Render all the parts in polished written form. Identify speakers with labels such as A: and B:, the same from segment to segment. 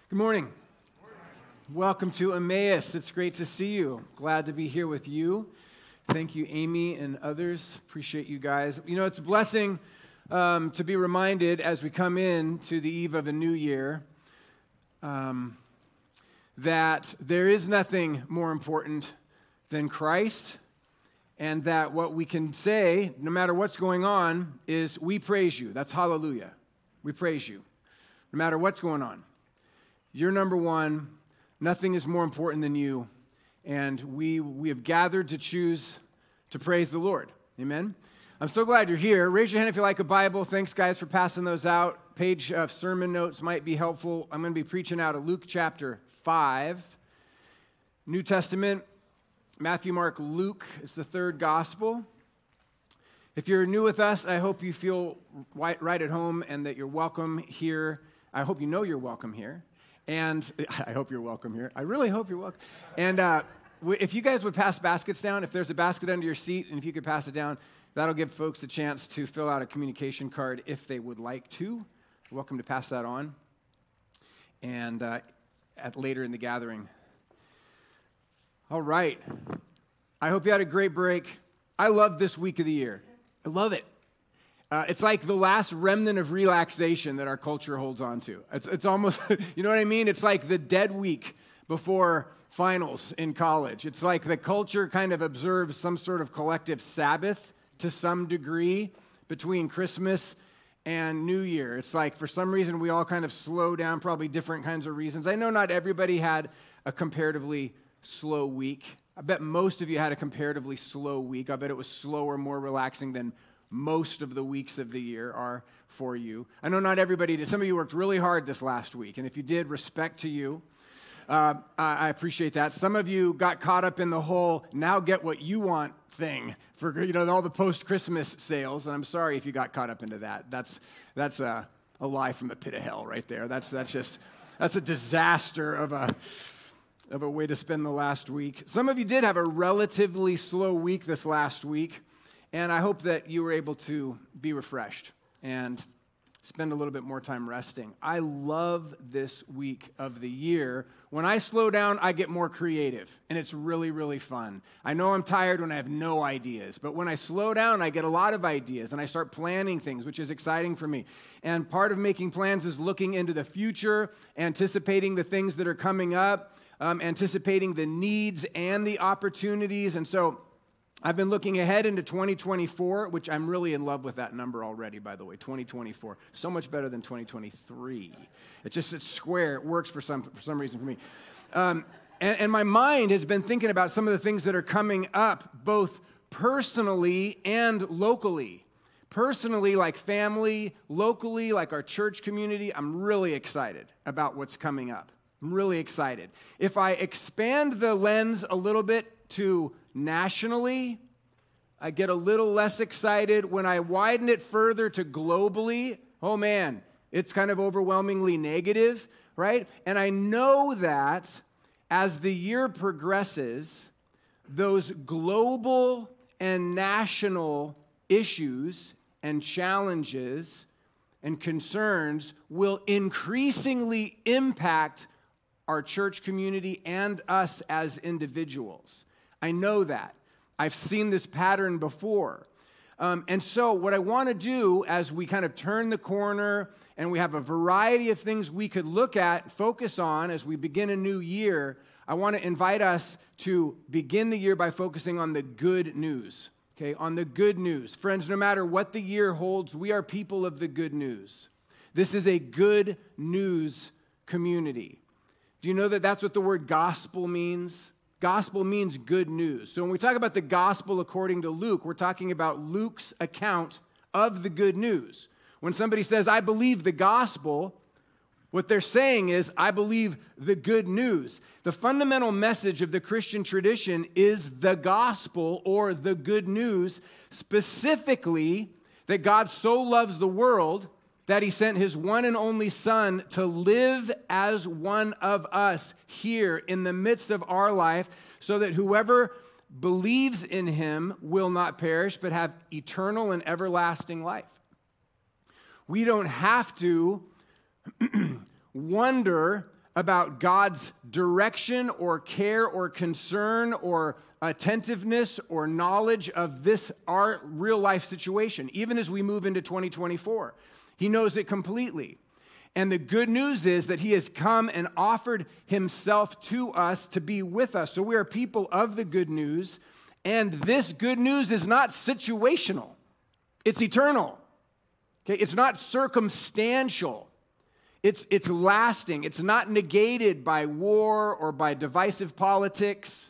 A: Good morning. Welcome to Emmaus. It's great to see you. Glad to be here with you. Thank you, Amy and others. Appreciate you guys. You know, it's a blessing to be reminded as we come in to the eve of a new year that there is nothing more important than Christ, and that what we can say, no matter what's going on, is we praise you. That's hallelujah. We praise you, no matter what's going on. You're number one. Nothing is more important than you. And we have gathered to choose to praise the Lord. Amen? I'm so glad you're here. Raise your hand if you like a Bible. Thanks, guys, for passing those out. Page of sermon notes might be helpful. I'm going to be preaching out of Luke chapter 5. New Testament, Matthew, Mark, Luke. It's the third gospel. If you're new with us, I hope you feel right at home and that you're welcome here. I hope you know you're welcome here. And I hope you're welcome here. I really hope you're welcome. And if you guys would pass baskets down, if there's a basket under your seat, and if you could pass it down, that'll give folks a chance to fill out a communication card if they would like to. You're welcome to pass that on. And later in the gathering. All right. I hope you had a great break. I love this week of the year. I love it. It's like the last remnant of relaxation that our culture holds on to. It's almost, you know what I mean? It's like the dead week before finals in college. It's like the culture kind of observes some sort of collective Sabbath to some degree between Christmas and New Year. It's like for some reason we all kind of slow down, probably different kinds of reasons. I know not everybody had a comparatively slow week. I bet most of you had a comparatively slow week. I bet it was slower, more relaxing than most of the weeks of the year are for you. I know not everybody did. Some of you worked really hard this last week, and if you did, respect to you. I appreciate that. Some of you got caught up in the whole now get what you want thing for all the post-Christmas sales, and I'm sorry if you got caught up into that. That's a lie from the pit of hell right there. That's a disaster of a way to spend the last week. Some of you did have a relatively slow week this last week. And I hope that you were able to be refreshed and spend a little bit more time resting. I love this week of the year. When I slow down, I get more creative, and it's really, really fun. I know I'm tired when I have no ideas, but when I slow down, I get a lot of ideas, and I start planning things, which is exciting for me. And part of making plans is looking into the future, anticipating the things that are coming up, anticipating the needs and the opportunities, and so I've been looking ahead into 2024, which I'm really in love with that number already, by the way, 2024. So much better than 2023. It's square. It works for some reason for me. And my mind has been thinking about some of the things that are coming up, both personally and locally. Personally, like family, locally, like our church community, I'm really excited about what's coming up. I'm really excited. If I expand the lens a little bit to nationally, I get a little less excited. When I widen it further to globally, oh man, it's kind of overwhelmingly negative, right? And I know that as the year progresses, those global and national issues and challenges and concerns will increasingly impact our church community and us as individuals. I know that. I've seen this pattern before. And so what I want to do as we kind of turn the corner and we have a variety of things we could look at, focus on as we begin a new year, I want to invite us to begin the year by focusing on the good news, okay? On the good news. Friends, no matter what the year holds, we are people of the good news. This is a good news community. Do you know that that's what the word gospel means? Gospel means good news. So when we talk about the gospel according to Luke, we're talking about Luke's account of the good news. When somebody says, I believe the gospel, what they're saying is, I believe the good news. The fundamental message of the Christian tradition is the gospel or the good news, specifically that God so loves the world that he sent his one and only Son to live as one of us here in the midst of our life so that whoever believes in him will not perish but have eternal and everlasting life. We don't have to wonder about God's direction or care or concern or attentiveness or knowledge of this, our real life situation, even as we move into 2024. He knows it completely. And the good news is that he has come and offered himself to us to be with us. So we are people of the good news. And this good news is not situational. It's eternal. Okay? It's not circumstantial. It's lasting. It's not negated by war or by divisive politics.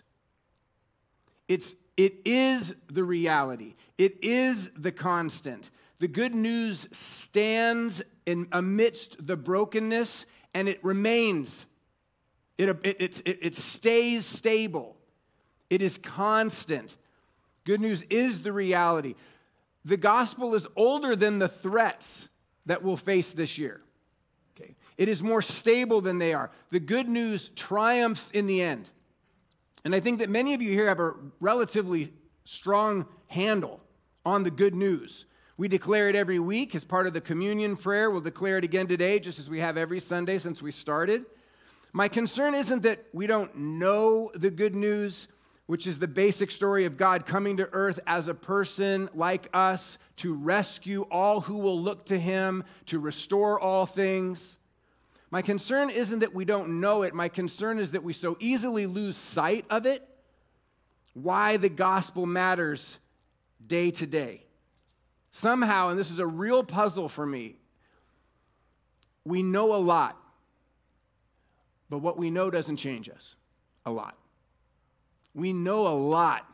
A: It is the reality. It is the constant. The good news stands amidst the brokenness, and it remains. It stays stable. It is constant. Good news is the reality. The gospel is older than the threats that we'll face this year. Okay. It is more stable than they are. The good news triumphs in the end. And I think that many of you here have a relatively strong handle on the good news. We declare it every week as part of the communion prayer. We'll declare it again today, just as we have every Sunday since we started. My concern isn't that we don't know the good news, which is the basic story of God coming to earth as a person like us to rescue all who will look to him, to restore all things. My concern isn't that we don't know it. My concern is that we so easily lose sight of it, why the gospel matters day to day. Somehow, and this is a real puzzle for me, we know a lot, but what we know doesn't change us a lot. We know a lot,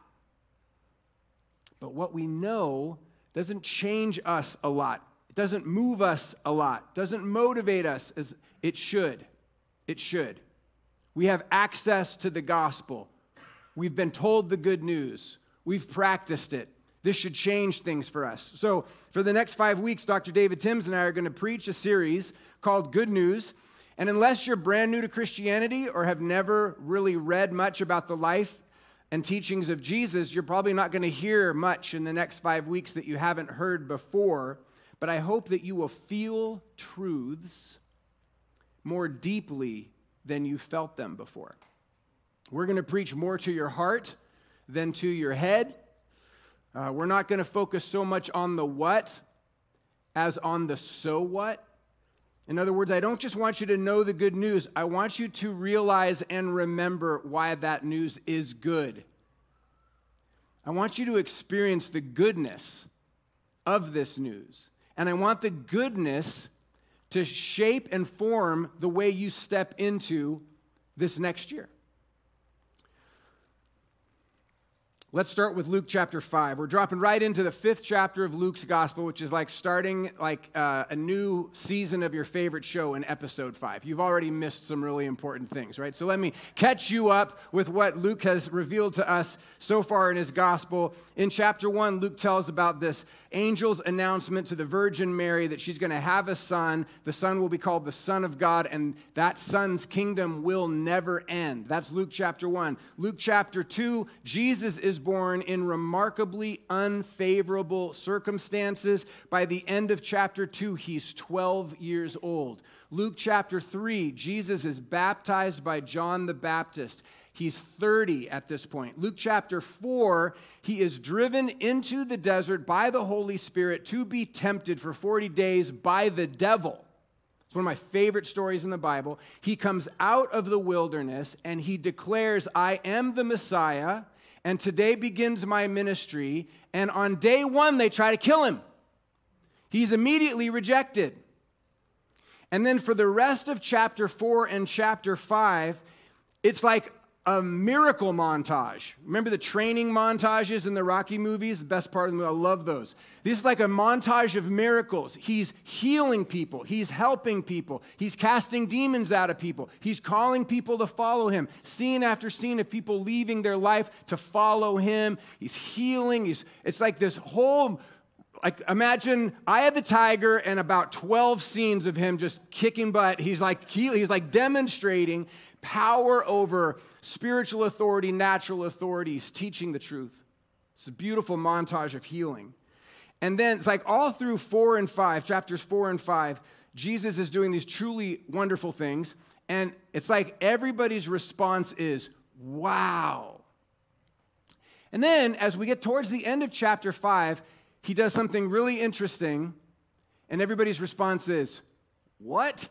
A: but what we know doesn't change us a lot. It doesn't move us a lot, doesn't motivate us as it should. It should. We have access to the gospel. We've been told the good news. We've practiced it. This should change things for us. So for the next 5 weeks, Dr. David Timms and I are going to preach a series called Good News. And unless you're brand new to Christianity or have never really read much about the life and teachings of Jesus, you're probably not going to hear much in the next 5 weeks that you haven't heard before. But I hope that you will feel truths more deeply than you felt them before. We're going to preach more to your heart than to your head. We're not going to focus so much on the what as on the so what. In other words, I don't just want you to know the good news. I want you to realize and remember why that news is good. I want you to experience the goodness of this news. And I want the goodness to shape and form the way you step into this next year. Let's start with Luke chapter 5. We're dropping right into the 5th chapter of Luke's gospel, which is like starting a new season of your favorite show in episode 5. You've already missed some really important things, right? So let me catch you up with what Luke has revealed to us so far in his gospel. In chapter 1, Luke tells about this angel's announcement to the Virgin Mary that she's going to have a son. The son will be called the Son of God, and that son's kingdom will never end. That's Luke chapter 1. Luke chapter 2, Jesus is born in remarkably unfavorable circumstances. By the end of chapter 2, he's 12 years old. Luke chapter 3, Jesus is baptized by John the Baptist. He's 30 at this point. Luke chapter 4, he is driven into the desert by the Holy Spirit to be tempted for 40 days by the devil. It's one of my favorite stories in the Bible. He comes out of the wilderness and he declares, I am the Messiah, and today begins my ministry. And on day 1, they try to kill him. He's immediately rejected. And then for the rest of chapter 4 and chapter 5, it's like a miracle montage. Remember the training montages in the Rocky movies? The best part of the movie, I love those. This is like a montage of miracles. He's healing people. He's helping people. He's casting demons out of people. He's calling people to follow him. Scene after scene of people leaving their life to follow him. He's healing. It's like this whole, like imagine Eye of the Tiger and about 12 scenes of him just kicking butt. He's like demonstrating power over spiritual authority, natural authorities, teaching the truth. It's a beautiful montage of healing. And then it's like all through 4 and 5, chapters 4 and 5, Jesus is doing these truly wonderful things. And it's like everybody's response is, wow. And then as we get towards the end of chapter 5, he does something really interesting, and everybody's response is, what?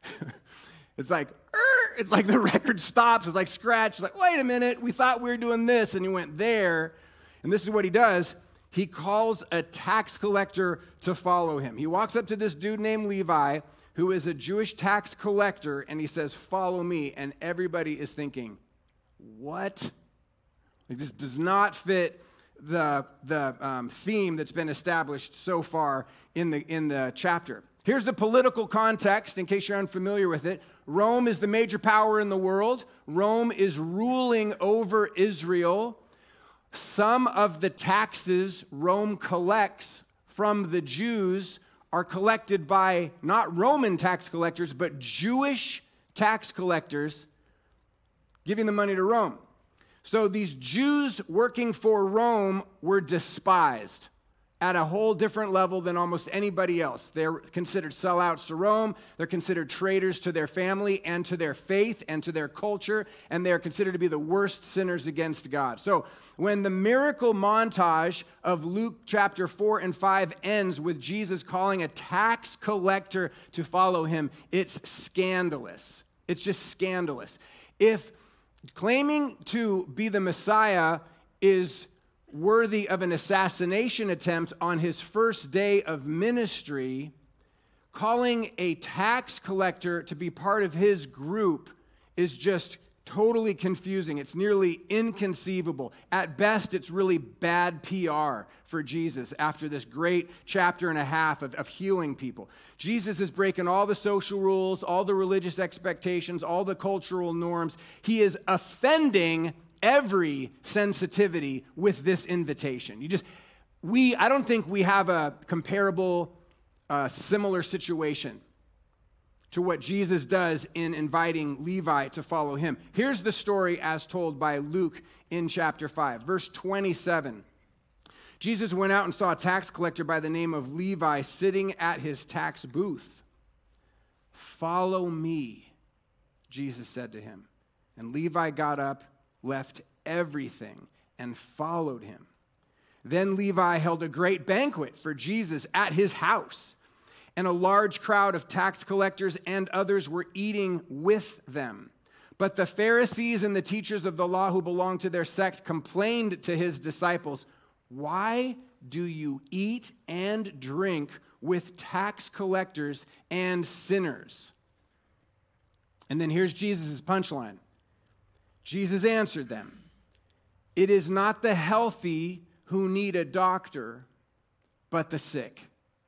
A: It's like the record stops. It's like scratch. It's like, wait a minute, we thought we were doing this, and he went there. And this is what he does. He calls a tax collector to follow him. He walks up to this dude named Levi, who is a Jewish tax collector, and he says, follow me. And everybody is thinking, what? Like, this does not fit the theme that's been established so far in the chapter. Here's the political context, in case you're unfamiliar with it. Rome is the major power in the world. Rome is ruling over Israel. Some of the taxes Rome collects from the Jews are collected by not Roman tax collectors, but Jewish tax collectors giving the money to Rome. So these Jews working for Rome were despised at a whole different level than almost anybody else. They're considered sellouts to Rome. They're considered traitors to their family and to their faith and to their culture, and they are considered to be the worst sinners against God. So when the miracle montage of Luke chapter 4 and 5 ends with Jesus calling a tax collector to follow him, it's scandalous. It's just scandalous. If claiming to be the Messiah is worthy of an assassination attempt on his first day of ministry, calling a tax collector to be part of his group is just totally confusing. It's nearly inconceivable. At best, it's really bad PR for Jesus after this great chapter and a half of healing people. Jesus is breaking all the social rules, all the religious expectations, all the cultural norms. He is offending every sensitivity with this invitation. I don't think we have a comparable, similar situation to what Jesus does in inviting Levi to follow him. Here's the story as told by Luke in chapter 5, verse 27. Jesus went out and saw a tax collector by the name of Levi sitting at his tax booth. Follow me, Jesus said to him. And Levi got up, left everything, and followed him. Then Levi held a great banquet for Jesus at his house, and a large crowd of tax collectors and others were eating with them. But the Pharisees and the teachers of the law who belonged to their sect complained to his disciples, "Why do you eat and drink with tax collectors and sinners?" And then here's Jesus' punchline. Jesus answered them, "It is not the healthy who need a doctor, but the sick.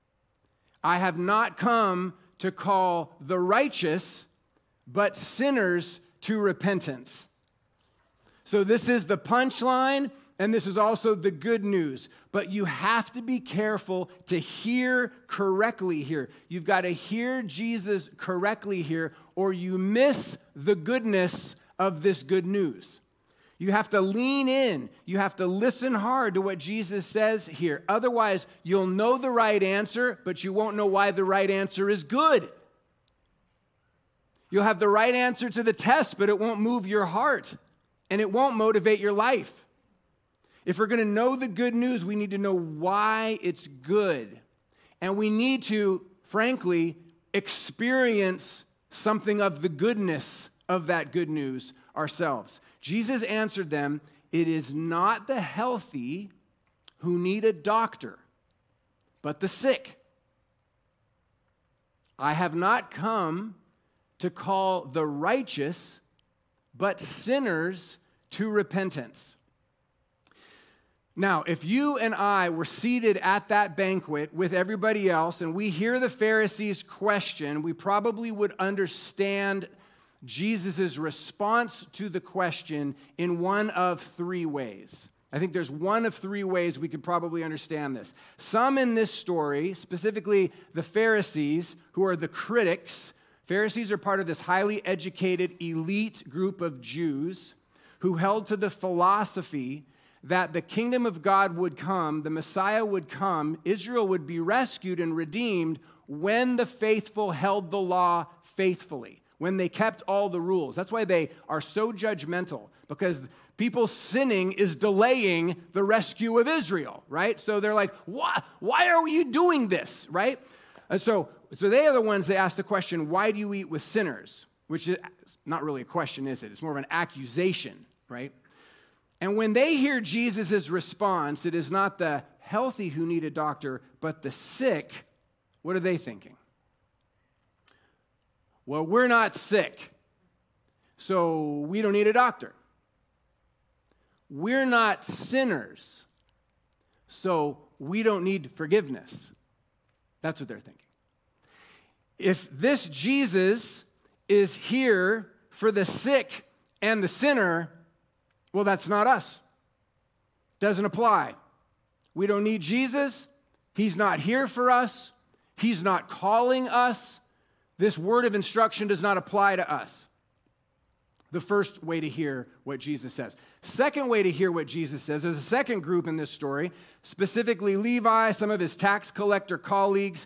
A: I have not come to call the righteous, but sinners to repentance." So this is the punchline, and this is also the good news. But you have to be careful to hear correctly here. You've got to hear Jesus correctly here, or you miss the goodness of this good news. You have to lean in. You have to listen hard to what Jesus says here. Otherwise, you'll know the right answer, but you won't know why the right answer is good. You'll have the right answer to the test, but it won't move your heart, and it won't motivate your life. If we're going to know the good news, we need to know why it's good. And we need to, frankly, experience something of the goodness of that good news ourselves. Jesus answered them, "It is not the healthy who need a doctor, but the sick. I have not come to call the righteous, but sinners to repentance." Now, if you and I were seated at that banquet with everybody else and we hear the Pharisees' question, we probably would understand Jesus' response to the question in one of three ways. I think there's one of three ways we could probably understand this. Some in this story, specifically the Pharisees, who are the critics. Pharisees are part of this highly educated elite group of Jews who held to the philosophy that the kingdom of God would come, the Messiah would come, Israel would be rescued and redeemed when the faithful held the law faithfully, when they kept all the rules. That's why they are so judgmental, because people sinning is delaying the rescue of Israel, right? So they're like, why are you doing this, right? And so they are the ones that ask the question, why do you eat with sinners? Which is not really a question, is it? It's more of an accusation, right? And when they hear Jesus' response, it is not the healthy who need a doctor, but the sick, what are they thinking? Well, we're not sick, so we don't need a doctor. We're not sinners, so we don't need forgiveness. That's what they're thinking. If this Jesus is here for the sick and the sinner, well, that's not us. Doesn't apply. We don't need Jesus. He's not here for us. He's not calling us. This word of instruction does not apply to us. The first way to hear what Jesus says. Second way to hear what Jesus says, there's a second group in this story, specifically Levi, some of his tax collector colleagues.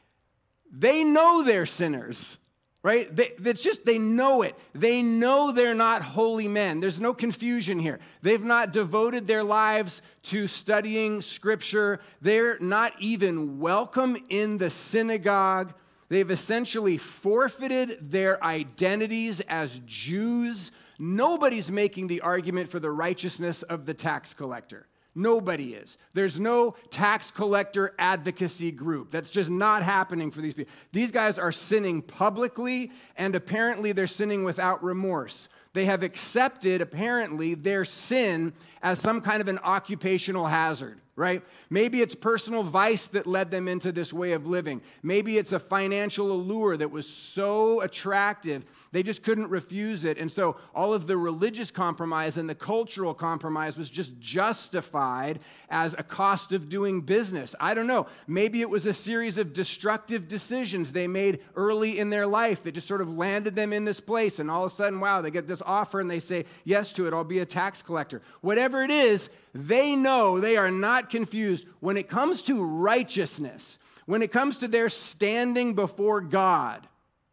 A: They know they're sinners, right? They know it. They know they're not holy men. There's no confusion here. They've not devoted their lives to studying Scripture. They're not even welcome in the synagogue. They've essentially forfeited their identities as Jews. Nobody's making the argument for the righteousness of the tax collector. Nobody is. There's no tax collector advocacy group. That's just not happening for these people. These guys are sinning publicly, and apparently they're sinning without remorse. They have accepted, apparently, their sin as some kind of an occupational hazard, right? Maybe it's personal vice that led them into this way of living. Maybe it's a financial allure that was so attractive, they just couldn't refuse it. And so all of the religious compromise and the cultural compromise was just justified as a cost of doing business. I don't know. Maybe it was a series of destructive decisions they made early in their life that just sort of landed them in this place. And all of a sudden, wow, they get this offer and they say yes to it. I'll be a tax collector. Whatever it is, they know they are not confused when it comes to righteousness, when it comes to their standing before God.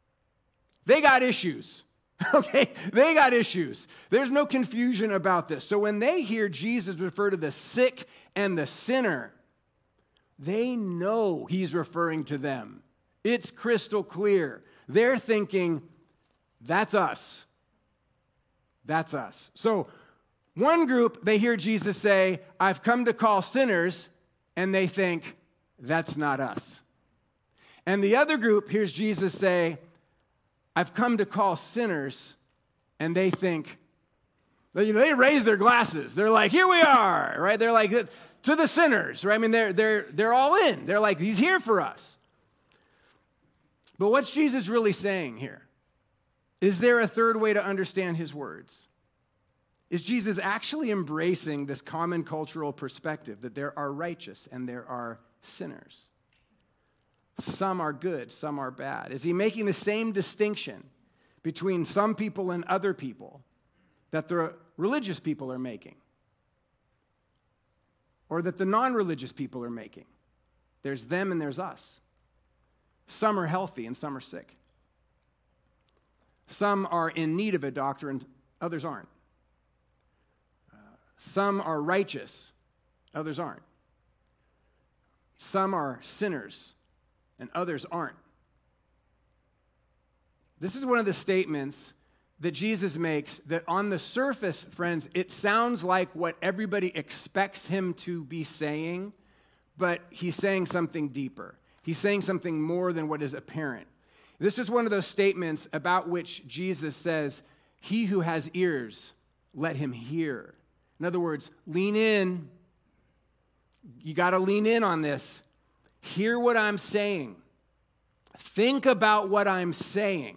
A: They got issues, okay? They got issues. There's no confusion about this. So when they hear Jesus refer to the sick and the sinner, they know he's referring to them. It's crystal clear. They're thinking, that's us. That's us. So one group, they hear Jesus say, I've come to call sinners, and they think, that's not us. And the other group hears Jesus say, I've come to call sinners, and they think, they raise their glasses. They're like, here we are, right? They're like, to the sinners, right? I mean, they're all in. They're like, he's here for us. But what's Jesus really saying here? Is there a third way to understand his words? Is Jesus actually embracing this common cultural perspective that there are righteous and there are sinners? Some are good, some are bad. Is he making the same distinction between some people and other people that the religious people are making? Or that the non-religious people are making? There's them and there's us. Some are healthy and some are sick. Some are in need of a doctor and others aren't. Some are righteous, others aren't. Some are sinners, and others aren't. This is one of the statements that Jesus makes that on the surface, friends, it sounds like what everybody expects him to be saying, but he's saying something deeper. He's saying something more than what is apparent. This is one of those statements about which Jesus says, he who has ears, let him hear. In other words, lean in. You got to lean in on this. Hear what I'm saying. Think about what I'm saying.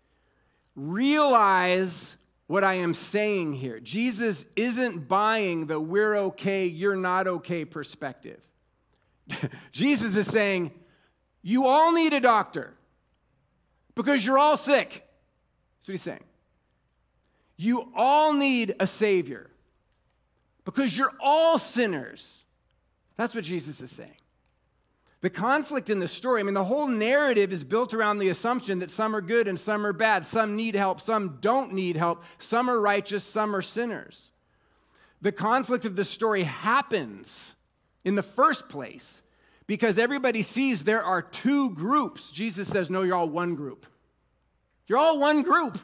A: Realize what I am saying here. Jesus isn't buying the we're okay, you're not okay perspective. Jesus is saying, you all need a doctor because you're all sick. That's what he's saying. You all need a Savior because you're all sinners. That's what Jesus is saying. The conflict in the story, the whole narrative is built around the assumption that some are good and some are bad. Some need help, some don't need help. Some are righteous, some are sinners. The conflict of the story happens in the first place because everybody sees there are two groups. Jesus says, no, you're all one group. You're all one group.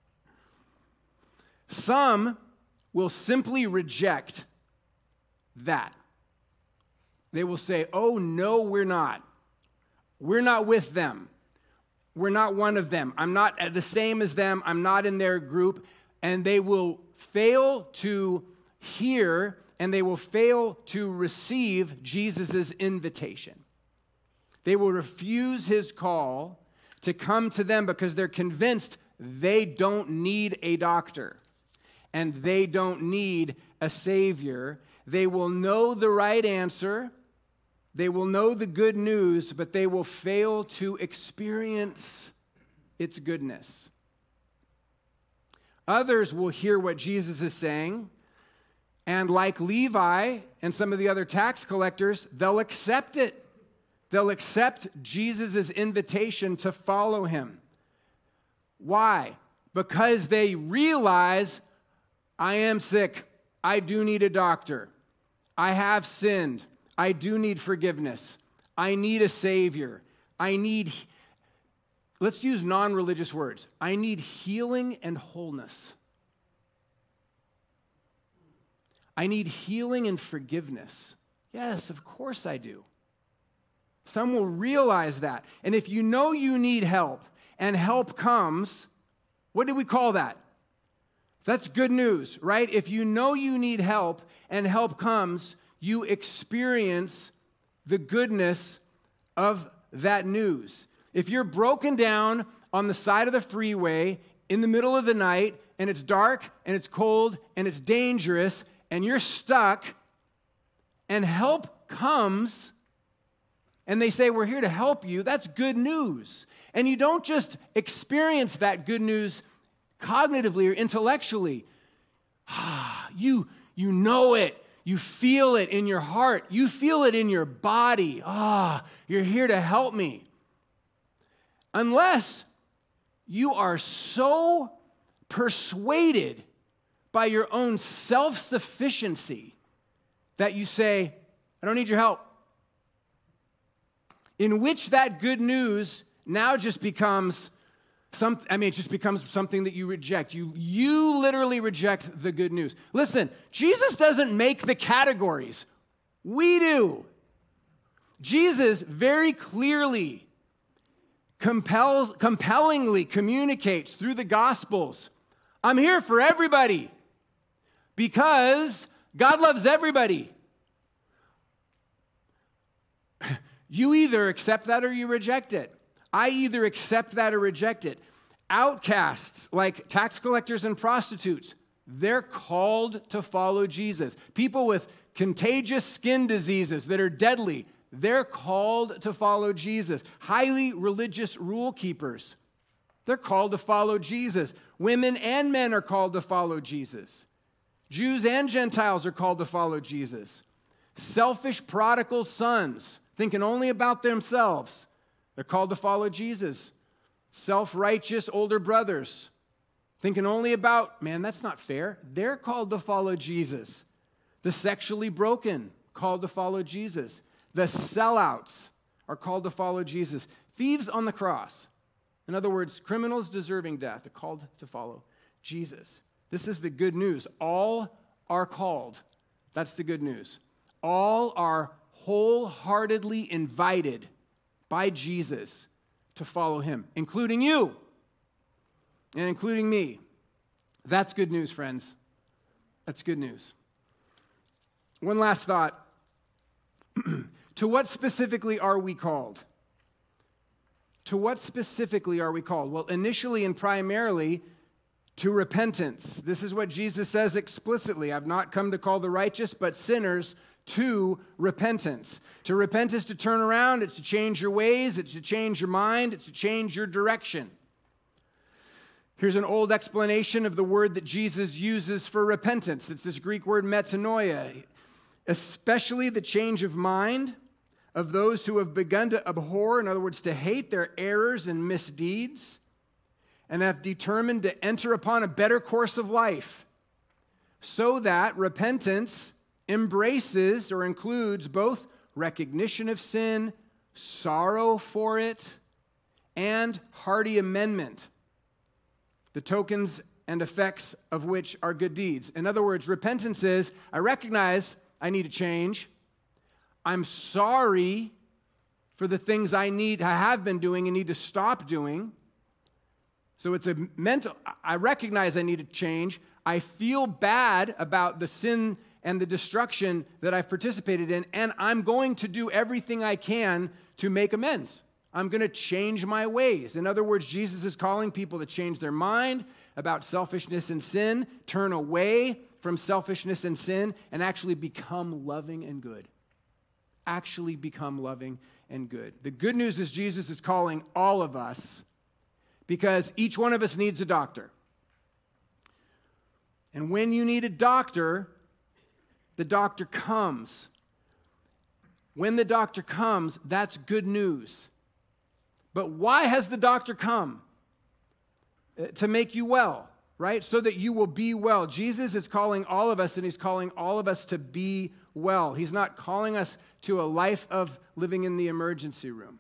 A: Some will simply reject that. They will say, oh, no, we're not. We're not with them. We're not one of them. I'm not the same as them. I'm not in their group. And they will fail to hear and they will fail to receive Jesus' invitation. They will refuse his call to come to them because they're convinced they don't need a doctor and they don't need a savior. They will know the right answer. They will know the good news, but they will fail to experience its goodness. Others will hear what Jesus is saying, and like Levi and some of the other tax collectors, they'll accept it. They'll accept Jesus' invitation to follow him. Why? Because they realize, I am sick. I do need a doctor. I have sinned. I do need forgiveness. I need a savior. Let's use non-religious words. I need healing and wholeness. I need healing and forgiveness. Yes, of course I do. Some will realize that. And if you know you need help and help comes, what do we call that? That's good news, right? If you know you need help and help comes, you experience the goodness of that news. If you're broken down on the side of the freeway in the middle of the night and it's dark and it's cold and it's dangerous and you're stuck and help comes and they say, we're here to help you, that's good news. And you don't just experience that good news cognitively or intellectually. You know it. You feel it in your heart. You feel it in your body. You're here to help me. Unless you are so persuaded by your own self-sufficiency that you say, I don't need your help. In which that good news now just becomes it just becomes something that you reject. You literally reject the good news. Listen, Jesus doesn't make the categories. We do. Jesus very clearly, compellingly communicates through the Gospels, I'm here for everybody because God loves everybody. You either accept that or you reject it. I either accept that or reject it. Outcasts, like tax collectors and prostitutes, they're called to follow Jesus. People with contagious skin diseases that are deadly, they're called to follow Jesus. Highly religious rule keepers, they're called to follow Jesus. Women and men are called to follow Jesus. Jews and Gentiles are called to follow Jesus. Selfish prodigal sons, thinking only about themselves, they're called to follow Jesus. Self-righteous older brothers, thinking only about, man, that's not fair. They're called to follow Jesus. The sexually broken, called to follow Jesus. The sellouts are called to follow Jesus. Thieves on the cross, in other words, criminals deserving death, are called to follow Jesus. This is the good news. All are called. That's the good news. All are wholeheartedly invited by Jesus to follow him, including you and including me. That's good news, friends. That's good news. One last thought. To what specifically are we called? To what specifically are we called? Well, initially and primarily to repentance. This is what Jesus says explicitly. I've not come to call the righteous, but sinners to repentance. To repent is to turn around, it's to change your ways, it's to change your mind, it's to change your direction. Here's an old explanation of the word that Jesus uses for repentance. It's this Greek word metanoia, especially the change of mind, of those who have begun to abhor, in other words, to hate their errors and misdeeds, and have determined to enter upon a better course of life, so that repentance embraces or includes both recognition of sin, sorrow for it, and hearty amendment, the tokens and effects of which are good deeds. In other words, repentance is, I recognize I need to change. I'm sorry for the things I have been doing and need to stop doing. So it's a mental, I recognize I need to change. I feel bad about the sin and the destruction that I've participated in, and I'm going to do everything I can to make amends. I'm going to change my ways. In other words, Jesus is calling people to change their mind about selfishness and sin, turn away from selfishness and sin, and actually become loving and good. Actually become loving and good. The good news is Jesus is calling all of us because each one of us needs a doctor. And when you need a doctor, the doctor comes. When the doctor comes, that's good news. But why has the doctor come? To make you well, right? So that you will be well. Jesus is calling all of us, and he's calling all of us to be well. He's not calling us to a life of living in the emergency room.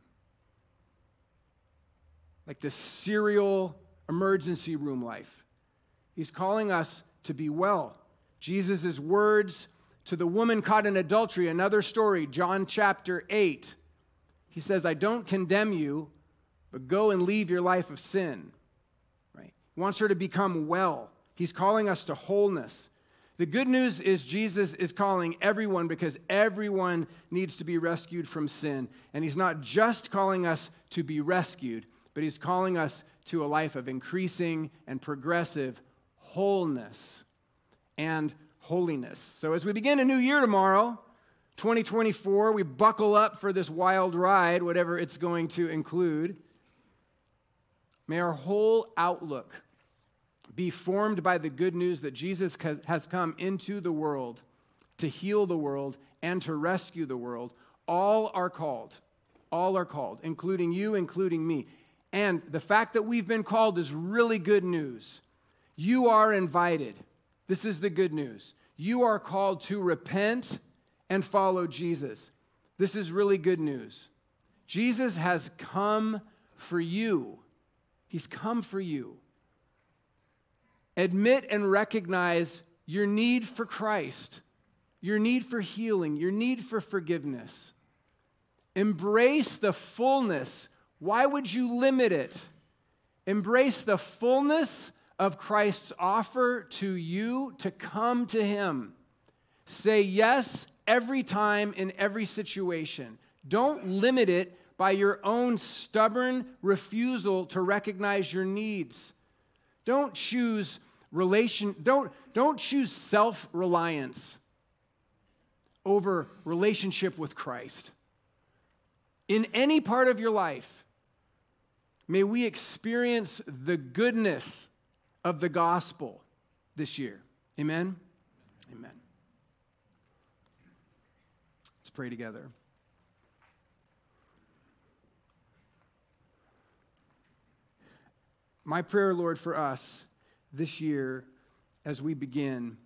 A: Like the serial emergency room life. He's calling us to be well. Jesus' words to the woman caught in adultery, another story, John chapter 8. He says, I don't condemn you, but go and leave your life of sin. Right? He wants her to become well. He's calling us to wholeness. The good news is Jesus is calling everyone because everyone needs to be rescued from sin. And he's not just calling us to be rescued, but he's calling us to a life of increasing and progressive wholeness and holiness. So as we begin a new year tomorrow, 2024, we buckle up for this wild ride, whatever it's going to include. May our whole outlook be formed by the good news that Jesus has come into the world to heal the world and to rescue the world. All are called, including you, including me. And the fact that we've been called is really good news. You are invited. This is the good news. You are called to repent and follow Jesus. This is really good news. Jesus has come for you. He's come for you. Admit and recognize your need for Christ, your need for healing, your need for forgiveness. Embrace the fullness. Why would you limit it? Embrace the fullness of Christ's offer to you to come to him. Say yes every time in every situation. Don't limit it by your own stubborn refusal to recognize your needs. Don't choose don't choose self-reliance over relationship with Christ. In any part of your life, may we experience the goodness of the gospel this year. Amen? Amen. Let's pray together. My prayer, Lord, for us this year as we begin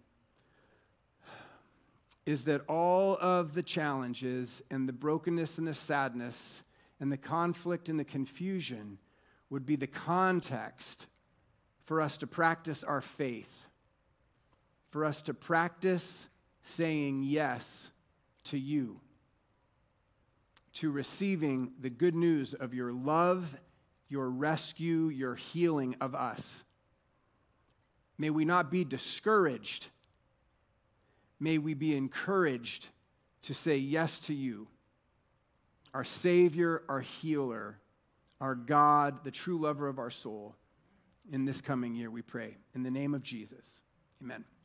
A: is that all of the challenges and the brokenness and the sadness and the conflict and the confusion would be the context for us to practice our faith, for us to practice saying yes to you, to receiving the good news of your love, your rescue, your healing of us. May we not be discouraged. May we be encouraged to say yes to you, our Savior, our healer, our God, the true lover of our soul. In this coming year, we pray. In the name of Jesus, amen.